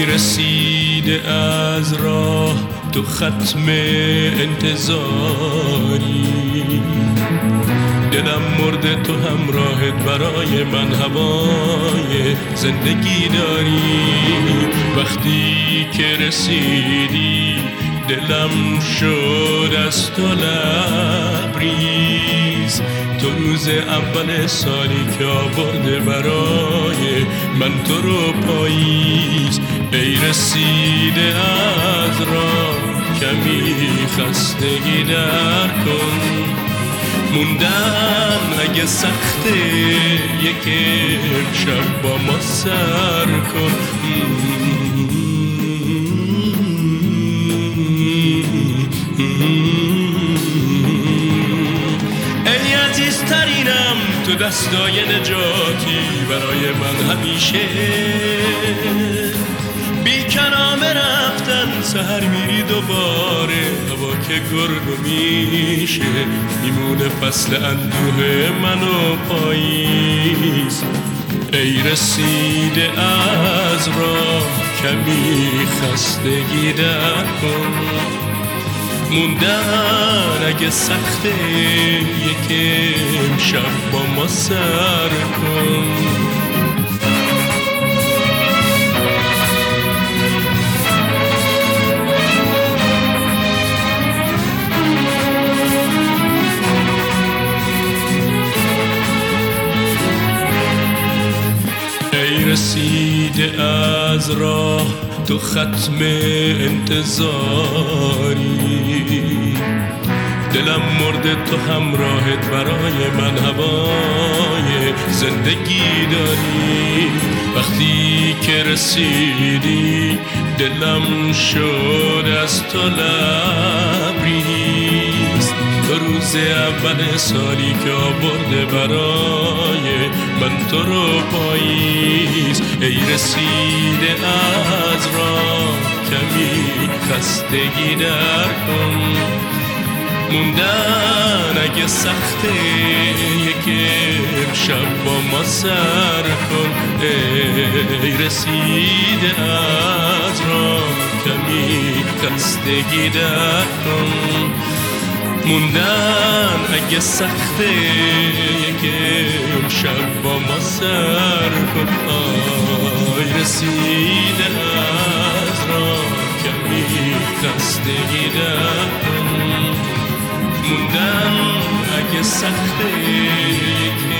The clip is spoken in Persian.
رسیده از راه تو ختم انتظاری، دلم مرده تو همراهت برای من هوای زندگی داری. وقتی که رسیدی دلم شد از تو لبریز، تو روز اول سالی که آورده برای من تو رو پاییز. ای رسیده از راه کمی خستگی در کن، موندن اگه سخته یک شب با ما سر کن. ای عزیزترینم تو دستای نجاتی برای من همیشه، بی کلامه رفتن سحر میری دوباره، هوا که گرد میشه میمونه فصل اندوه من و پاییز. ای رسیده از راه کمی خستگی در کن، موندن اگه سخته یک شب با ما سر کن. ای رسیده از راه تو ختم انتظاری، دلم مرده تو همراهت برای من هوای زندگی داری. وقتی که رسیدی دلم شد از تو لبریز، تو روز اول سالی که آورده برای من تو رو پاییز. ای رسیده از راه کمی خستگی در کن، موندن اگه سخته یک شب با ما سر کن. ای رسیده از راه کمی خستگی در کن، موندن اگه سخته یک شب با ما سر کن. آی رسیده از راه کمی خستگی در کن، موندن اگه سخته یک